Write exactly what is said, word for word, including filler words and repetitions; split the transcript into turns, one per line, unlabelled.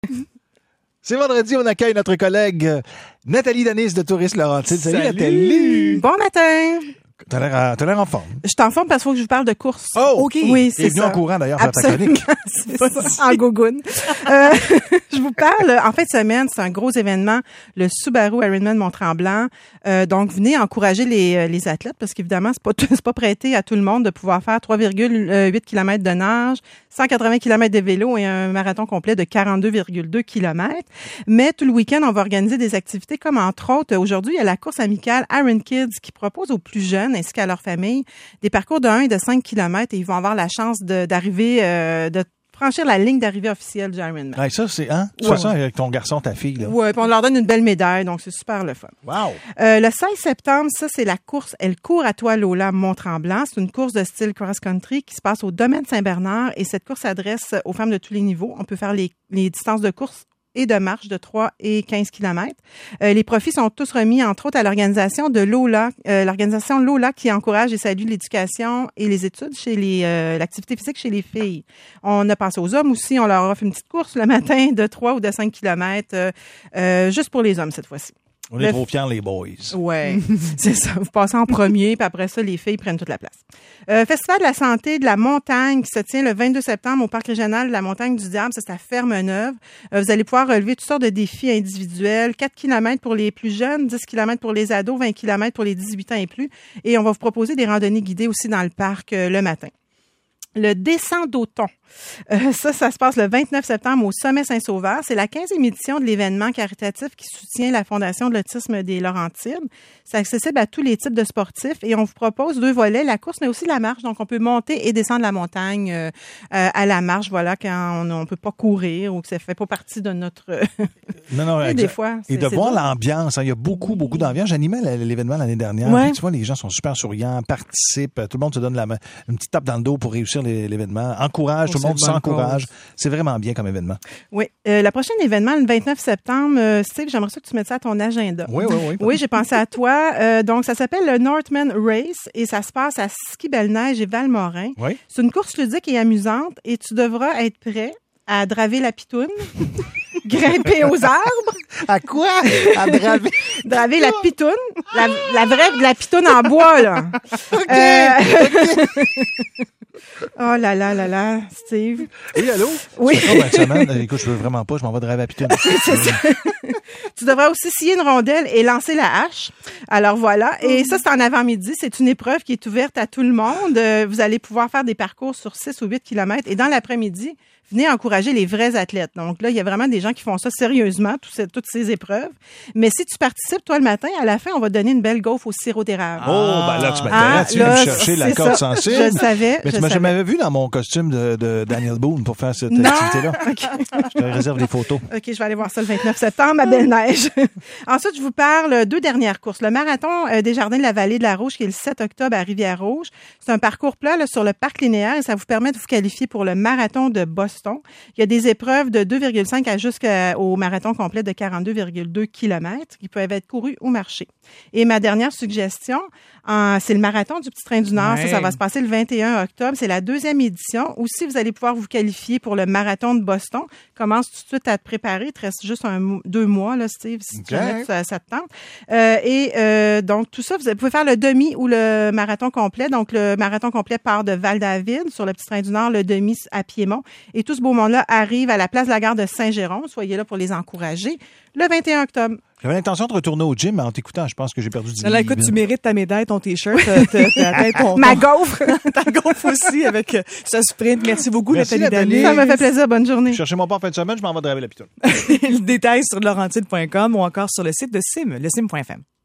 C'est vendredi, on accueille notre collègue Nathalie Danis de Tourisme Laurentides. Salut,
Salut
Nathalie!
Bon matin!
T'as l'air, t'as l'air en forme.
Je suis en forme parce qu'il faut que je vous parle de course.
Oh!
OK. Oui, c'est
T'es venu
ça.
en courant d'ailleurs faire ta chronique.
C'est ça, en gogoune. Euh, je vous parle, en fin de semaine, c'est un gros événement, le Subaru Ironman Mont-Tremblant. Euh, donc, venez encourager les, les athlètes parce qu'évidemment, c'est pas, c'est pas prêté à tout le monde de pouvoir faire trois virgule huit kilomètres de nage, cent quatre-vingts kilomètres de vélo et un marathon complet de quarante-deux virgule deux kilomètres. Mais tout le week-end, on va organiser des activités comme, entre autres, aujourd'hui, il y a la course amicale Iron Kids qui propose aux plus jeunes ainsi qu'à leur famille des parcours de un et de cinq kilomètres et ils vont avoir la chance de, d'arriver, euh, de franchir la ligne d'arrivée officielle du Ironman.
Ouais, ça, c'est, hein? Tu
Ouais.
fais ça avec ton garçon, ta fille, là.
Ouais, puis on leur donne une belle médaille, donc c'est super le fun.
Wow!
Euh, le seize septembre, ça, c'est la course Elle court à toi, Lola, Mont-Tremblant. C'est une course de style cross-country qui se passe au domaine Saint-Bernard et cette course s'adresse aux femmes de tous les niveaux. On peut faire les, les distances de course et de marche de trois et quinze kilomètres. Euh, les profits sont tous remis, entre autres, à l'organisation de Lola, euh, l'organisation Lola qui encourage et salue l'éducation et les études chez les, euh, l'activité physique chez les filles. On a pensé aux hommes aussi, on leur offre une petite course le matin de trois ou de cinq kilomètres, euh, euh, juste pour les hommes cette fois-ci.
On est
Le-
trop fiers, les boys.
Ouais, c'est ça. Vous passez en premier, puis après ça, les filles prennent toute la place. Euh, Festival de la santé de la montagne qui se tient le vingt-deux septembre au Parc régional de la Montagne du Diable. Ça, c'est à Ferme-Neuve. Euh, vous allez pouvoir relever toutes sortes de défis individuels. quatre kilomètres pour les plus jeunes, dix kilomètres pour les ados, vingt kilomètres pour les dix-huit ans et plus. Et on va vous proposer des randonnées guidées aussi dans le parc euh, le matin. Le Descend d'Automne. Euh, ça, ça se passe le vingt-neuf septembre au Sommet Saint-Sauveur. C'est la quinzième édition de l'événement caritatif qui soutient la Fondation de l'autisme des Laurentides. C'est accessible à tous les types de sportifs et on vous propose deux volets, la course mais aussi la marche. Donc, on peut monter et descendre la montagne euh, euh, à la marche, voilà, quand on ne peut pas courir ou que ça fait pas partie de notre...
Non, non,
Et
exact.
des fois,
Et
c'est-
de
c'est
voir
dur.
l'ambiance. hein. Il y a beaucoup, beaucoup d'ambiance. J'animais l- l'événement l'année dernière.
Ouais.
Puis tu vois, les gens sont super souriants, participent. Tout le monde se donne la main, une petite tape dans le dos pour réussir les- l'événement. Encourage,
Oh,
tout le monde
c'est une bonne
s'encourage. C'est vraiment bien comme événement.
Oui. Euh, la prochaine événement, le vingt-neuf septembre, euh, Steve, j'aimerais ça que tu mettes ça à ton agenda.
Oui, oui, oui.
Oui, j'ai pensé à toi. Euh, donc, ça s'appelle le Northman Race et ça se passe à Ski-Belle-Neige et Valmorin.
Oui.
C'est une course ludique et amusante et tu devras être prêt à draver la pitoune, grimper aux arbres,
À quoi? À braver.
draver la pitoune, la, la vraie la pitoune en bois, là. Euh, oh là là là là, Steve.
Oui, allô?
Oui.
C'est pas fin de semaine. Écoute, je veux vraiment pas. Je m'en vais de rêve à Piton.
Tu devras aussi scier une rondelle et lancer la hache. Alors voilà. Et ça, c'est en avant-midi. C'est une épreuve qui est ouverte à tout le monde. Euh, vous allez pouvoir faire des parcours sur six ou huit kilomètres. Et dans l'après-midi, venez encourager les vrais athlètes. Donc là, il y a vraiment des gens qui font ça sérieusement, tout ces- toutes ces épreuves. Mais si tu participes, toi, le matin, à la fin, on va te donner une belle gaufre au sirop d'érable.
Oh, ben là, tu
Ah,
m'intéresse. tu viens
là,
me chercher la
c'est
corde
ça.
sensible.
Je le savais,
Mais
je
tu m'as
savais.
jamais vu dans mon costume de, de Daniel Boone pour faire cette
Non.
activité-là. Je te réserve les photos.
OK, je vais aller voir ça le vingt-neuf septembre à Belle-Neige. Ensuite, je vous parle deux dernières courses. Le marathon euh, des Jardins de la Vallée de la Rouge qui est le sept octobre à Rivière-Rouge. C'est un parcours plat là, sur le parc linéaire et ça vous permet de vous qualifier pour le marathon de Boston. Il y a des épreuves de deux virgule cinq à jusqu'au marathon complet de quarante-deux virgule deux kilomètres qui peuvent être courus ou marchés. Et ma dernière suggestion, euh, c'est le marathon du Petit Train du Nord.
Ouais.
Ça, ça va se passer le vingt et un octobre. C'est la deuxième édition. Aussi, vous allez pouvoir vous qualifier pour le marathon de Boston. Commence tout de suite à te préparer. Il te reste juste un, mo- deux mois, là, Steve, si
OK.
jamais ça, ça te tente. Euh, et euh, donc, tout ça, vous pouvez faire le demi ou le marathon complet. Donc, le marathon complet part de Val-David sur le Petit Train du Nord, le demi à Piémont. Et tout ce beau monde-là arrive à la place de la gare de Saint-Jérôme. Soyez là pour les encourager. Le vingt et un octobre.
J'avais l'intention de retourner au gym, mais en t'écoutant, je pense que j'ai perdu dix
Là, écoute, tu mérites ta médaille, ton T-shirt, t'as- t'as- t'as atteint ton,
Ma
ton-
gaufre!
ta gaufre aussi avec euh, ce sprint. Merci beaucoup,
Merci,
Nathalie
Nathalie.
Ça
Danis.
me fait plaisir. Bonne journée.
Cherchez-moi pas en fin de semaine, je m'en vais de rêver la Piton.
Le détail sur laurentide point com ou encore sur le site de Sim, le sim point f m.